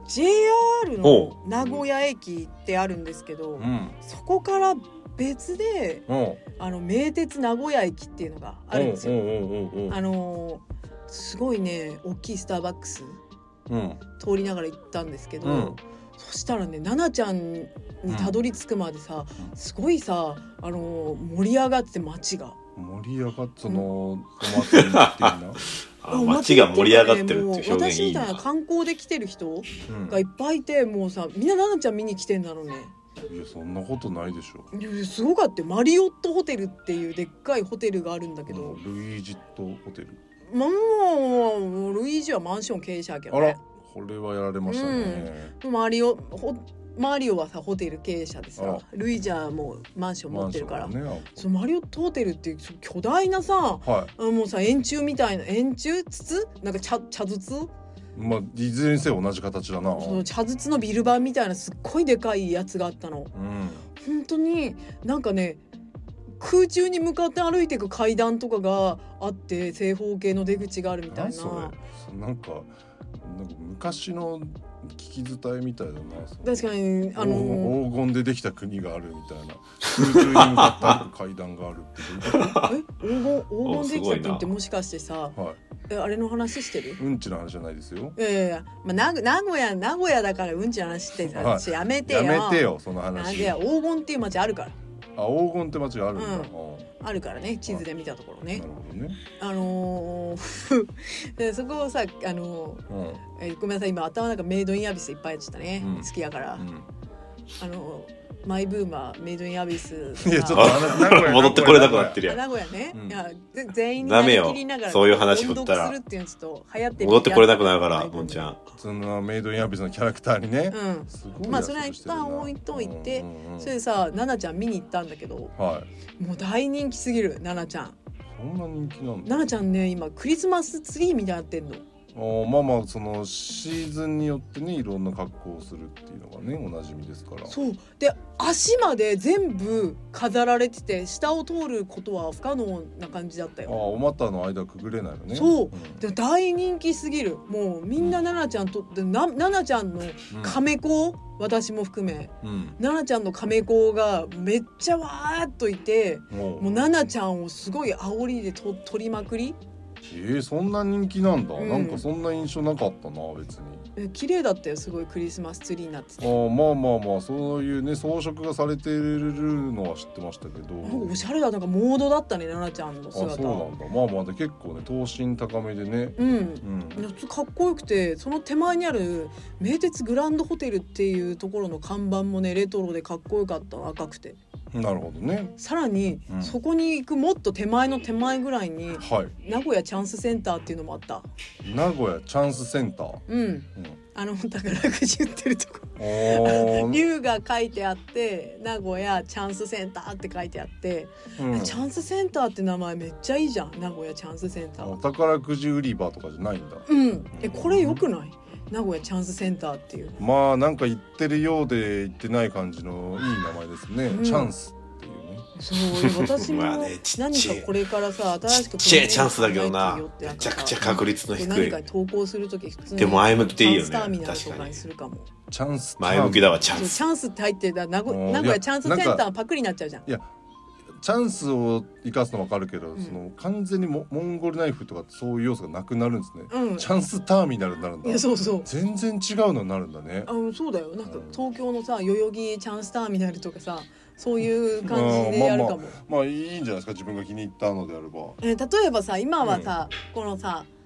JR の名古屋駅ってあるんですけど、そこから別で名鉄名古屋駅っていうのがあるんですよ。すごいね大きいスターバックス、通りながら行ったんですけど、そしたらねナナちゃんにたどり着くまでさ、すごいさ盛り上がって街が盛り上がってそのお祭りっていうな街が盛り上がってるっていう表現いいな。 私みたいな観光で来てる人がいっぱいいて、もうさみんなナナちゃん見に来てんだろうね。 いやそんなことないでしょ。 いやすごかったよ。マリオットホテルっていうでっかいホテルがあるんだけど、 ルイージットホテル。 もうルイージはマンション経営者やけどね。 あらこれはやられましたね。 マリオはさホテル経営者でさ、ルイージはもうマンション持ってるから、そのマリオットホテルっていう巨大なさ、もうさ円柱みたいな筒なんか茶筒、 いずれにせよ同じ形だな。 その茶筒のビル板みたいなすっごいでかいやつがあったの、本当になんかね空中に向かって歩いていく階段とかがあって正方形の出口があるみたいな。 なんか昔の聞き伝えみたいだな。 確かに黄金でできた国があるみたいな、空中に向かって階段があるってどういうこと？黄金できた国ってもしかしてさ、あれの話してる？ うんちの話じゃないですよ。 名古屋だからうんちの話してさ、やめてよその話。 黄金っていう町あるから。 黄金って町があるんだ。 あるからね、地図で見たところね。 なるほどね。 でそこをさごめんなさい今頭の中メイドインアビスいっぱいやっちゃったね、好きやから、マイブーマーメイドインアビスいやちょっと戻ってこれなくなってるやん。 名古屋ね、いや全員になりきりながらそういう話振ったらするっていうのちょっと流行って戻ってこれなくなるからボンちゃん。 そのメイドインアビスのキャラクターにね、 それは一旦置いといて、それでさナナちゃん見に行ったんだけど、もう大人気すぎるナナちゃん。 そんな人気なんだ。 ナナちゃんね今クリスマスツリーみたいになってんの。 そのシーズンによってねいろんな格好をするっていうのがねおなじみですから。 そうで足まで全部飾られてて下を通ることは不可能な感じだったよ。 お股の間くぐれないのね。 そう、で大人気すぎる。もうみんなナナちゃんとナナちゃんのカメ子、私も含め、ナナちゃんのカメ子がめっちゃわーっといて、もうナナちゃんをすごい煽りで取りまくり。 そんな人気なんだ、なんかそんな印象なかったな別に。 綺麗だったよすごいクリスマスツリーになってて。 そういうね装飾がされてるのは知ってましたけど、 おしゃれだ、なんかモードだったねナナちゃんの姿。 そうなんだ。結構ね頭身高めでね、 かっこよくて、その手前にある名鉄グランドホテルっていうところの看板もねレトロでかっこよかった、赤くて。 なるほどね。 さらに、そこに行くもっと手前の手前ぐらいに、名古屋チャンスセンターっていうのもあった。 名古屋チャンスセンター、 宝くじ売ってるとこ龍が書いてあって名古屋チャンスセンターって書いてあって、チャンスセンターって名前めっちゃいいじゃん。名古屋チャンスセンター。 宝くじ売り場とかじゃないんだ。 これよくない？名古屋チャンスセンターっていう。 なんか言ってるようで言ってない感じのいい名前ですね、チャンスっていうね。 そう私も何かこれからさ新しくちっちゃいチャンスだけどな、めちゃくちゃ確率の低い。 何か投稿するとき普通にでも前向きでいいよね。 チャンスターミナルとかにするかも。 チャンス前向きだわ。チャンスチャンスって入ってた名古屋チャンスセンターパクリになっちゃうじゃん。 いやチャンスを生かすの分かるけど、その完全にモンゴルナイフとかそういう要素がなくなるんですね、チャンスターミナルになるんだ。 いやそう全然違うのになるんだね。 そうだよ。なんか東京のさ代々木チャンスターミナルとかさそういう感じでやるかも。 いいんじゃないですか、自分が気に入ったのであれば。 例えばさ今はさ、このさ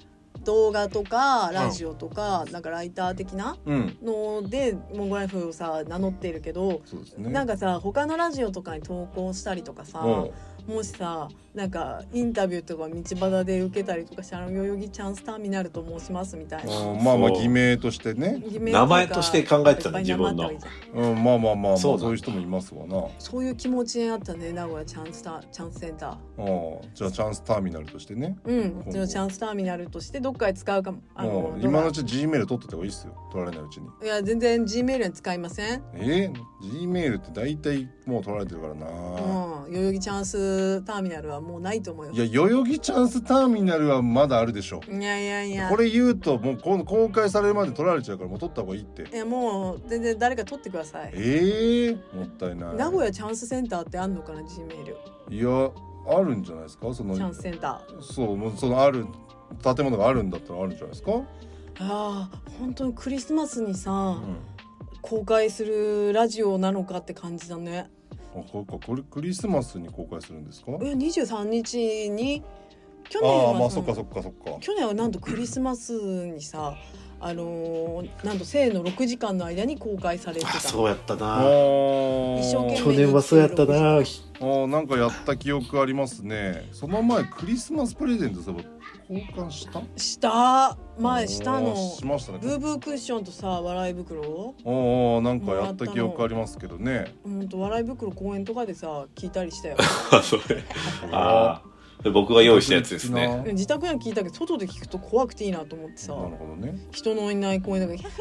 動画とかラジオとか、なんかライター的なのでモンゴライフをさ名乗っているけど、 そうですね、 なんかさ他のラジオとかに投稿したりとかさ、もしさなんかインタビューとか道端で受けたりとかしたら代々木チャンスターミナルと申しますみたいな、 まあまあ偽名としてね、 名前として考えてたね自分の、 まあまあまあそういう人もいますわな。 そういう気持ちになったね、名古屋チャンスセンター。 じゃあチャンスターミナルとしてね、 じゃあチャンスターミナルとしてどっかで使うかも。 今のうち G メール取ってた方がいいっすよ、取られないうちに。 いや全然 G メールは使いません。 G メールって大体もう取られてるからな。 代々木チャンスターミナルはもうないと思うよ。 いや代々木チャンスターミナルはまだあるでしょ。 いやこれ言うともう公開されるまで取られちゃうから、もう取った方がいいって。 いやもう全然誰か取ってください。 もったいない。 名古屋チャンスセンターってあんのかな G メール。 いやあるんじゃないですか、そのチャンスセンター。 そうもうそのある建物があるんだったらあるんじゃないですか。 本当にクリスマスにさ、公開するラジオなのかって感じだね。 これクリスマスに公開するんですか。 23日に去年はそっか去年はなんとクリスマスにさなんと生の6時間の間に公開されてた。 そうやったな。 一生懸命去年はそうやったな。 なんかやった記憶ありますね。その前クリスマスプレゼント交換した前したのしましたね。 ブーブークッションとさ笑い袋なんかやった記憶ありますけどね。 笑い袋公園とかでさ聞いたりしたよ。 それ僕が用意したやつですね。 自宅には聞いたけど外で聞くと怖くていいなと思ってさ。 なるほどね。 人のいない公園だから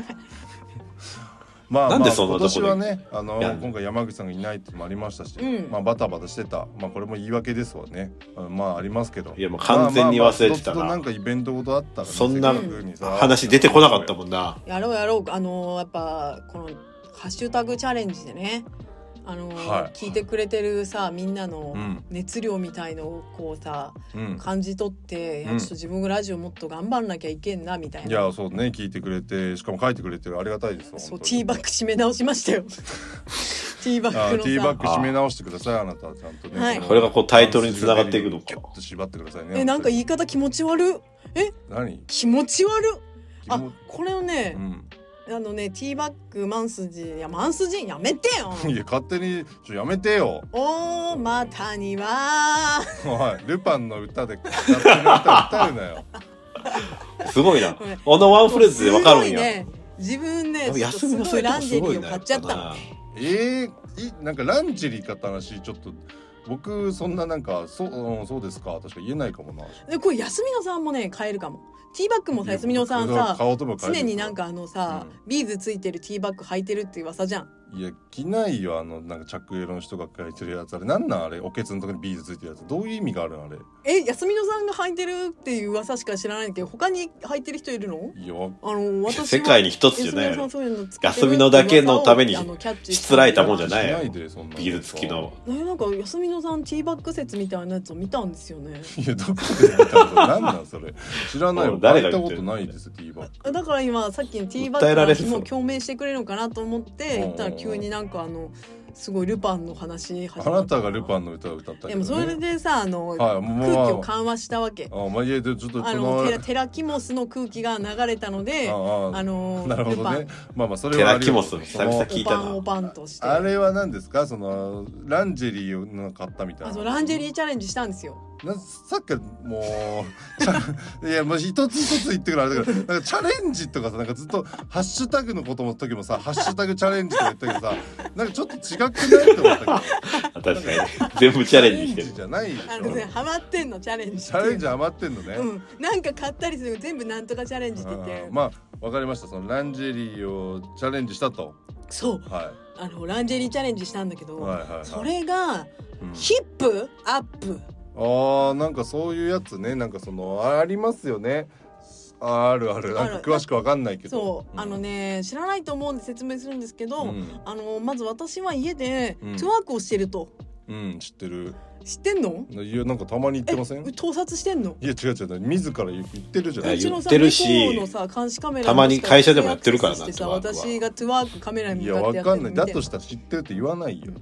なんでそんな今年はね今回山口さんがいないってのもありましたし、バタバタしてた、これも言い訳ですわね。ありますけど、 いやもう完全に忘れてたな。 なんかイベントごとあったら、 そんな話出てこなかったもんな。 やろうやっぱこのハッシュタグチャレンジでね聞いてくれてるさみんなの熱量みたいのをこうさ、感じ取って、ちょっと自分がラジオもっと頑張んなきゃいけんなみたいな。 いやそうね、聞いてくれてしかも書いてくれてる、ありがたいです。 そうティーバッグ締め直しましたよ。ティーバッグのさティーバッグ締め直してください、あなたちゃんとね。 これがこうタイトルに繋がっていくのか。 キュッと縛ってくださいね。 なんか言い方気持ち悪。 何？ 気持ち悪。これをね。ティーバッグマンスジやめてよ。 いや勝手にやめてよ。 またにはルパンの歌で勝手に歌うなよ。 すごいな。ワンフレーズでわかるんや。 自分ねすごいランジェリーを買っちゃったの。 なんかランジェリー買った話ちょっと僕そんななんかそうですか確か言えないかもな。 これ安見野さんもね買えるかも。ティーバッグもさ安見野さんさ常になんかビーズついてるティーバッグ履いてるっていう噂じゃん。 いや着ないよ、なんかチャック色の人が書いてるやつ。あれなんなんあれ、おけつのとこにビーズついてるやつ。どういう意味があるのあれ。 安見野さんが履いてるっていう噂しか知らないけど他に履いてる人いるの？いや私は世界に一つじゃないの。安見野だけのためにしつらえたもんじゃないよ。ビーズ付きのなんか安見野さんティーバッグ説みたいなやつを見たんですよね。 いやどこで見たの？なんなんそれ知らないよ。 誰が言ったことないですティーバッグ。 だから今さっきのティーバッグの話も共鳴してくれるのかなと思って言ったら急になんかすごいルパンの話あなたがルパンの歌を歌ったけど、ね、 それでさ空気を緩和したわけ。テラキモスの空気が流れたのでなるほどね。それはテラキモス久々聞いたな。 オパンとしてあれは何ですか、そのランジェリーを買ったみたいな。 ランジェリーチャレンジしたんですよ。 さっきもういやもう一つ一つ言ってくるあれだから、なんかチャレンジとかさ、なんかずっとハッシュタグのことの時もさハッシュタグチャレンジとか言ったけどさ、なんかちょっと違くないと思ったけど。 確かに全部チャレンジしてるじゃないでしょ。 ハマってんのチャレンジ。 チャレンジハマってんのね。 なんか買ったりする全部なんとかチャレンジって言って。 わかりました。そのランジェリーをチャレンジしたと。 そう。ランジェリーチャレンジしたんだけど、それがヒップアップ。 なんかそういうやつね、なんかありますよね。あるなんか詳しくわかんないけど。 そう知らないと思うんで説明するんですけど、まず私は家でトゥワークをしてると。 知ってる。 知ってんの？ いやなんかたまに言ってません？ 盗撮してんの？いや違う自ら言ってるじゃない。 言ってるし、たまに会社でもやってるからな。 私がトゥワークカメラに向かってやってる。 いやわかんない。だとしたら知ってるって言わないよ。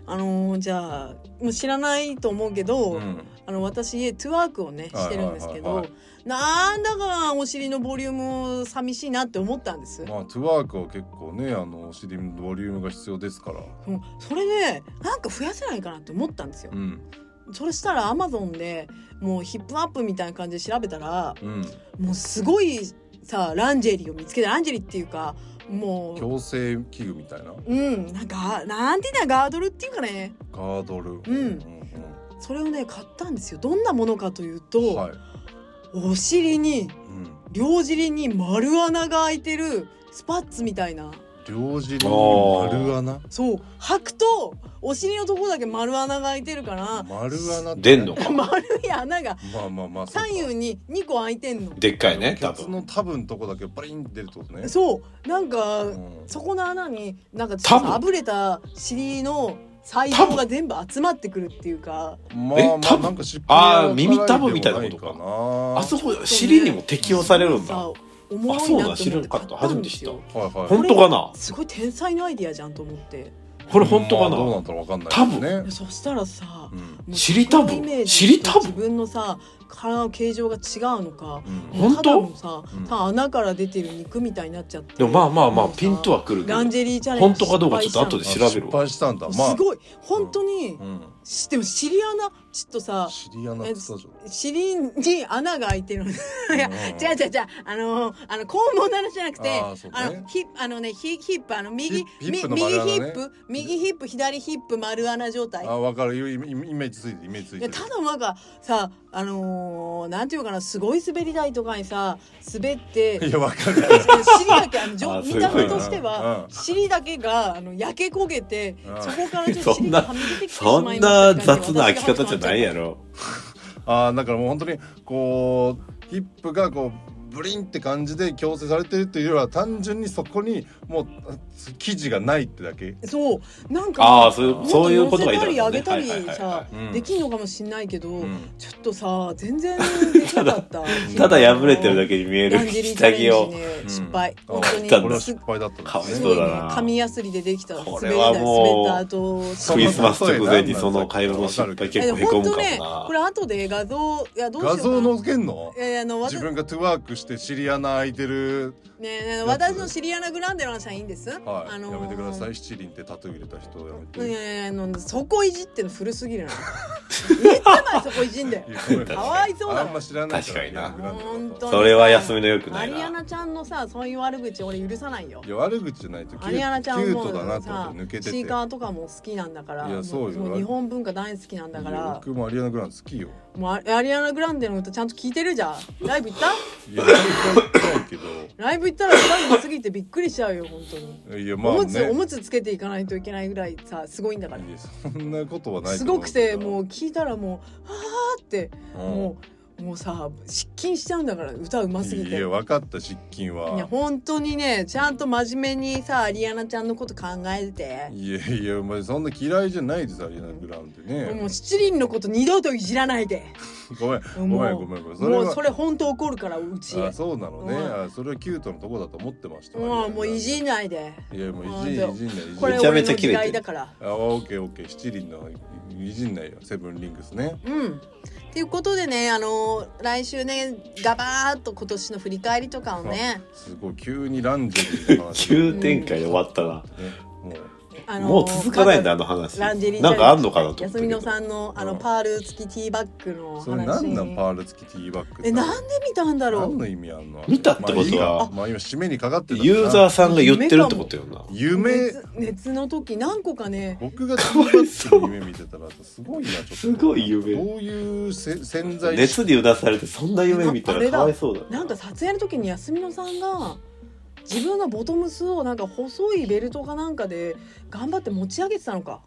じゃあもう知らないと思うけど、私トゥワークをねしてるんですけど、なんだかお尻のボリューム寂しいなって思ったんです。 トゥワークは結構ねお尻のボリュームが必要ですから、 それでなんか増やせないかなって思ったんですよ。それしたらアマゾンでもうヒップアップみたいな感じで調べたら、もうすごいさランジェリーを見つけた。ランジェリーっていうかもう矯正器具みたいな、 なんかなんていうんだガードルっていうかね、 ガードル、 それをね買ったんですよ。どんなものかというと、お尻に、両尻に丸穴が開いてるスパッツみたいな。 両尻に丸穴？ そう履くとお尻のところだけ丸穴が開いてるから、 丸穴出んのか丸い穴が左右に2個開いてんの。 でっかいね、 ケツのタブのとこだけバリンって出るってことね。 そうなんか、そこの穴になんかあぶれた尻の細胞が全部集まってくるっていうか、 なんか尻尾に耳タブみたいなことか。あそこ尻にも適用されるんだ。 おもろいなって知らなかった。初めて知った。 本当かな。すごい天才のアイディアじゃんと思って。 これ本当かな。 どうなんだろうわかんないね。そしたらさ、 尻タブ？尻タブ？ 自分のさ体の形状が違うのか、 本当？ さ穴から出てる肉みたいになっちゃって。 でもまあピンとはくるけど。 ランジェリーチャレンジ。 本当かどうかちょっと後で調べる。 失敗したんだ。 すごい本当に。でも尻穴ちょっとさ、尻に穴が開いてる。いや違う肛門の話じゃなくて、ヒップ右ヒップ左ヒップ丸穴状態。 わかるイメージついてる。 ただなんかさなんていうかな、すごい滑り台とかにさ滑って、 いやわかる。 尻だけ見た目としては尻だけが焼け焦げて、そこからちょっと尻がはみ出てきてしまいました。 そんな雑な開き方じゃないやろ。 だからもう本当にこうヒップがこうブリンって感じで矯正されてるっていうよりは、単純にそこにもう生地がないってだけ。 そうなんかそういうことがいいだろうね。 上げたりさできんのかもしんないけど、ちょっとさ全然できなかった。 ただ破れてるだけに見える下着を失敗。本当にこれは失敗だったんですね。 紙やすりでできたこれはもう滑った後クリスマス直前にその会話の失敗結構へこむかもな。 これ後で画像どうしようかな。 画像載せんの？自分がトゥワークして尻穴開いてる私の尻穴グランデの話はいいんです。やめてください。七輪ってタトゥー入れた人やめて。 そこいじっての古すぎるな。いつまでそこいじんでかわいそうだ。 あんま知らないから。 確かにな。それは休みのよくないな。 アリアナちゃんのさそういう悪口俺許さないよ。 いや悪口じゃないとアリアナちゃんもさシーカーとかも好きなんだから。 いやそうよ。 日本文化大好きなんだから。 僕もアリアナグランデ好きよ。 もうアリアナグランデの歌ちゃんと聞いてるじゃん。ライブ行った？ いやライブ行ったけど。 ライブ行ったら歌が過ぎてびっくりしちゃうよ本当に。 いやまあね。 おむつつけていかないといけないぐらいさすごいんだから。 いやそんなことはない。 すごくてもう聞いたらもうはーってもうさ失禁しちゃうんだから歌うますぎて。 いや分かった失禁は。 いや本当にねちゃんと真面目にさアリアナちゃんのこと考えて。 いやまあそんな嫌いじゃないですアリアナグランデね。 もう七輪のこと二度といじらないで。 ごめん。 もうそれ本当怒るからうち。 そうなのね。それはキュートのとこだと思ってました。 もういじんないで。 いやもういじんない。 これ俺の時代だから。 オッケー七輪のいじんないよ。セブンリングスね。 ということでね来週ねガバーッと今年の振り返りとかをね。 すごい急にランジェリーの話。 急展開で終わったな。もう続かないんだ話。 ランジェリーなんかあんのかなと。 安見野さんのパール付きティーバッグの話。 それなんなんパール付きティーバッグ。 なんで見たんだろう。 何の意味あんの。 見たってことは、 まあ今締めにかかってる。 ユーザーさんが言ってるってことよな。 夢。 熱の時何個かね。 僕がティーバッグの夢見てたらすごいなちょっと。 すごい夢。 どういう潜在。 熱にうなされてそんな夢見たらかわいそうだ。 なんか撮影の時に安見野さんが。自分のボトムスをなんか細いベルトかなんかで頑張って持ち上げてたのか。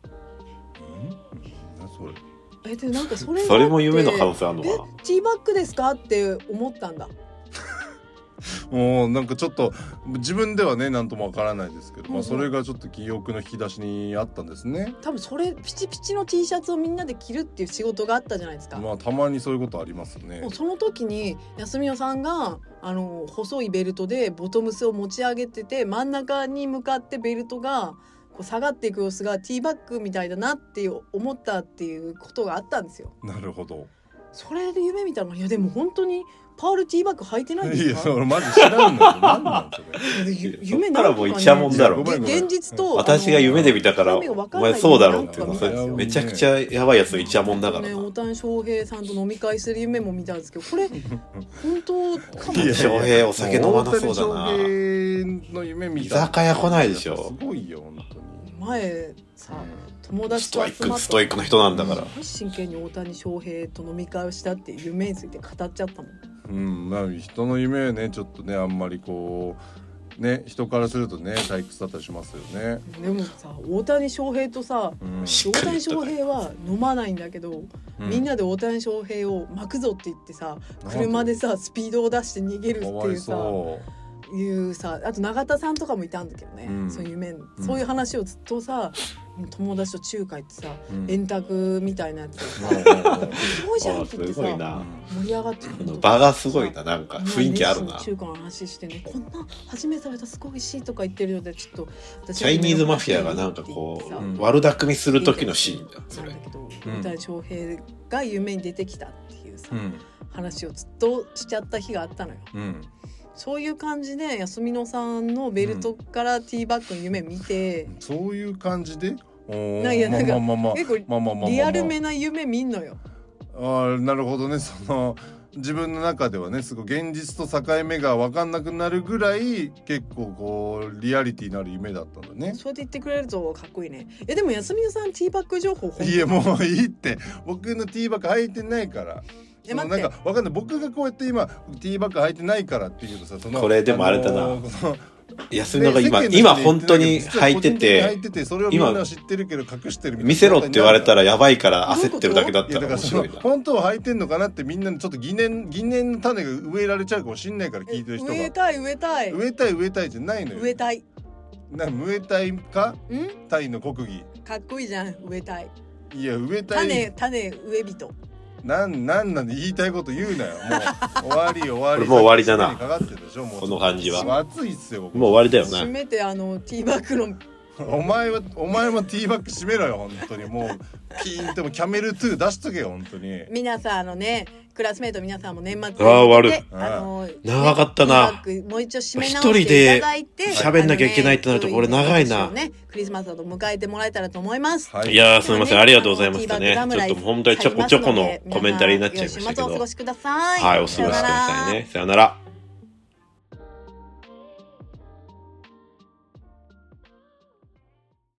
それ。 でなんかそれも夢の可能性あるのかな。 ティーバッグですかって思ったんだ。 もうなんかちょっと自分ではね何ともわからないですけど、それがちょっと記憶の引き出しにあったんですね。 多分それピチピチの T シャツをみんなで着るっていう仕事があったじゃないですか。 まあたまにそういうことありますね。 その時に安見野さんが細いベルトでボトムスを持ち上げてて真ん中に向かってベルトがこう下がっていく様子がティーバッグみたいだなって思ったっていうことがあったんですよ。 なるほど。 それで夢見たの。いやでも本当にパールティーバッグ履いてないですか？ いやそれマジ知らんのよ。何なんそれ。 夢なんか、ね、もうイチャモンだろ。 現実と私が夢で見たからお前そうだろっていうのめちゃくちゃやばいやつイチャモンだからな。 大谷翔平さんと飲み会する夢も見たんですけど、これ本当かも。 翔平お酒飲まなそうだな。 大谷翔平の夢見た。 居酒屋来ないでしょ。 すごいよ本当に。 前さ、友達と集まったストイックな人なんだから。 真剣に大谷翔平と飲み会をしたっていう夢について語っちゃったもん。 まあ人の夢はねちょっとねあんまりこうね人からするとね退屈だったりしますよね。 でもさ大谷翔平とさ、大谷翔平は飲まないんだけど、みんなで大谷翔平を巻くぞって言ってさ、車でさスピードを出して逃げるっていうさ、あと永田さんとかもいたんだけどね、そういう夢、そういう話をずっとさ友達と中華行ってさ、円卓みたいなやつでさ、すごいじゃんって言ってさ盛り上がってる。 場がすごいな、なんか雰囲気あるな。 中華の話してね、こんな初めて食べたすごい美味しいとか言ってるのでちょっとチャイニーズマフィアがなんかこう悪巧みする時のシーンだそれ。 なんだけど大谷翔平が夢に出てきたっていうさ、話をずっとしちゃった日があったのよ。そういう感じで安見野さんのベルトからティーバッグの夢見て、 そういう感じでなんか結構リアルめな夢見んのよ。 なるほどね。その自分の中ではねすごい現実と境目が分かんなくなるぐらい結構こうリアリティのある夢だったんだね。 そうやって言ってくれるとかっこいいね。でも安見野さんティーバッグ情報いやもういいって、僕のティーバッグ履いてないから。なんかわかんない、僕がこうやって今ティーバッグ履いてないからっていうとさ、 これでもあれだな、安野が今本当に履いてて、 それをみんな知ってるけど隠してるみたいな。 見せろって言われたらやばいから焦ってるだけだったら面白いな。 本当は履いてんのかなってみんなにちょっと疑念の種が植えられちゃうかもしんないから、聞いてる人が。植えたいじゃないのよ。 植えたい植えたいかタイの国技かっこいいじゃん。植えたい。 いや植えたい種植え人なんで言いたいこと言うなよ。もう終わりこれもう終わりだな。 かかってるでしょ、もうこの感じは。 暑いっすよ。もう終わりだよな。 閉めてティーバッグのお前もティーバッグ閉めろよ本当に。もうピーンってもキャメル2出しとけよ本当に。 皆さんクラスメート皆さんも年末で終わる。長かったな。 もう一度締め直していただいて喋んなきゃいけないってなるとこれ長いな。 クリスマスを迎えてもらえたらと思います。 いやすみません、ありがとうございましたね。ちょっと本当にちょこちょこのコメンタリーになっちゃいましたけど。 週末をお過ごしください。 はい、お過ごしくださいね。さよなら。